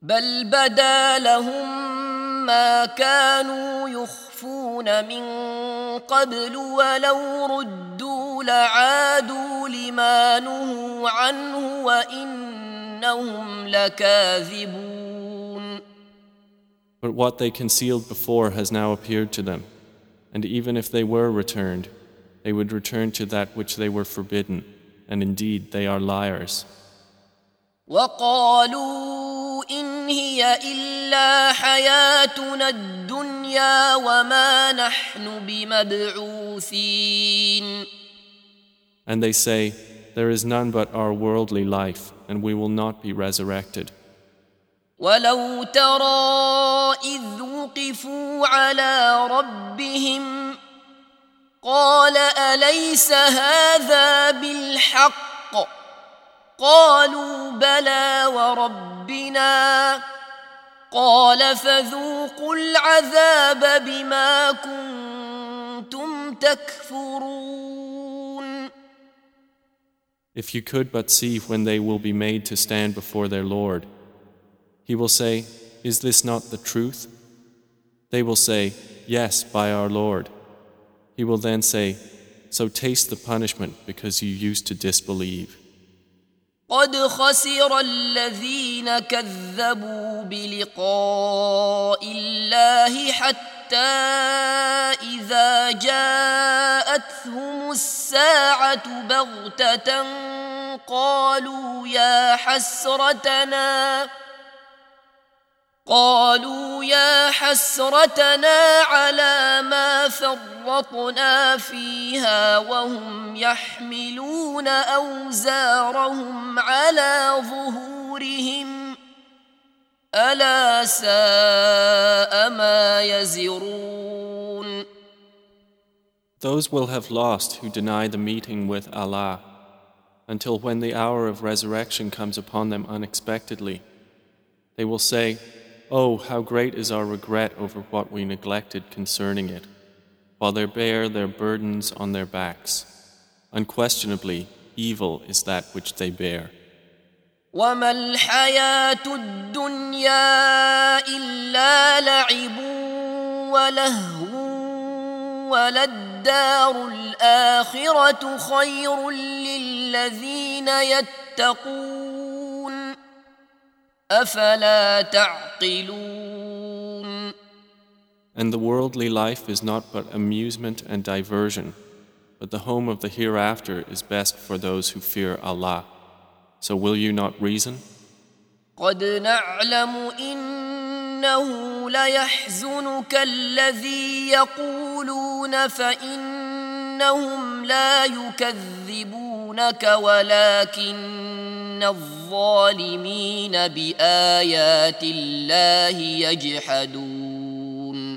بل بدا لهم ما كانوا يخفون من قبل ولو ردوا لعادوا لما نهوا عنه وإنهم لكاذبون. But what they concealed before has now appeared to them, and even if they were returned, they would return to that which they were forbidden, and indeed they are liars. وقالوا إن هي إلا حياتنا الدنيا وما نحن بمبعوثين. And they say, there is none but our worldly life, and we will not be resurrected. ولو ترى إذ وقفوا على ربهم قال أليس هذا بالحق قالوا بلى وربنا قال فذوقوا العذاب بما كنتم تكفرون. If you could but see when they will be made to stand before their Lord, He will say, is this not the truth? They will say, yes, by our Lord. He will then say, so taste the punishment because you used to disbelieve. قد خسر الذين كذبوا بلقاء الله حتى إذا جاءتهم الساعة بغتة قالوا يا حسرتنا على ما فرطنا فيها وهم يحملون أوزارهم على ظهورهم ألا ساء ما يزرون. Those will have lost who deny the meeting with Allah, until when the hour of resurrection comes upon them unexpectedly. They will say, oh, how great is our regret over what we neglected concerning it, while they bear their burdens on their backs. Unquestionably, evil is that which they bear. وما الحياة الدنيا إلا لعب ولهو وللدار الآخرة خير للذين يتقون أفلا تعقلون. And the worldly life is not but amusement and diversion, but the home of the hereafter is best for those who fear Allah. So will you not reason? قد نعلم إنه ليحزنك الذي يقولون فإنهم لا يكذبونك ولكن الظالمين بآيات الله يجحدون.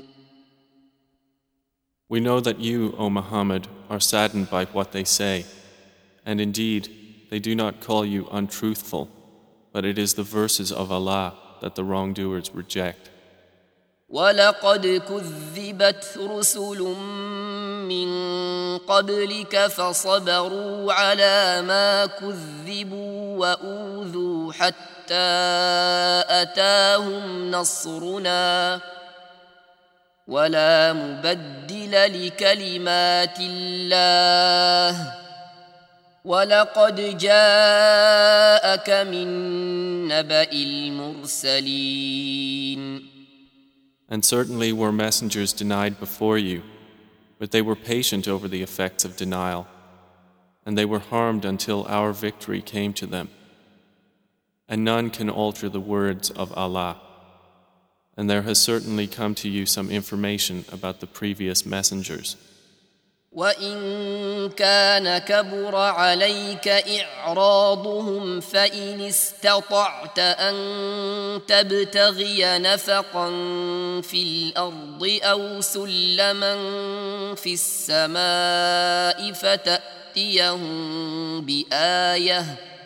We know that you, O Muhammad, are saddened by what they say, and indeed, they do not call you untruthful, but it is the verses of Allah that the wrongdoers reject. وَلَقَدْ كُذِّبَتْ رُسُلٌ مِّن قَبْلِكَ فَصَبَرُوا عَلَى مَا كُذِّبُوا وَأُوذُوا حَتَّى أَتَاهُمْ نَصْرُنَا وَلَا مُبَدِّلَ لِكَلِمَاتِ اللَّهِ وَلَقَدْ جَاءَكَ مِن نَّبَإِ الْمُرْسَلِينَ. And certainly were messengers denied before you, but they were patient over the effects of denial, and they were harmed until our victory came to them. And none can alter the words of Allah. And there has certainly come to you some information about the previous messengers. وَإِن كَانَ كَبُرَ عَلَيْكَ إِعْرَاضُهُمْ فَإِنِ اسْتَطَعْتَ أَن تَبْتَغِيَ نَفَقًا فِي الْأَرْضِ أَوْ سُلَّمًا فِي السَّمَاءِ فَتَأْتِيَهُم بِآيَةٍ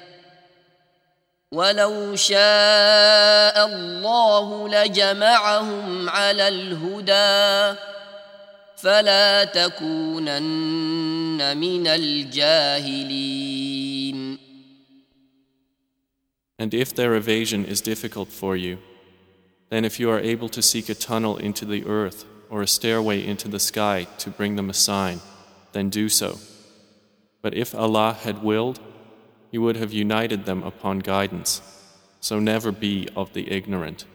وَلَوْ شَاءَ اللَّهُ لَجَمَعَهُمْ عَلَى الْهُدَى فلا تكونن من الجاهلين. And if their evasion is difficult for you, Then if you are able to seek a tunnel into the earth or a stairway into the sky to bring them a sign, then do so. But if Allah had willed, He would have united them upon guidance. So never be of the ignorant.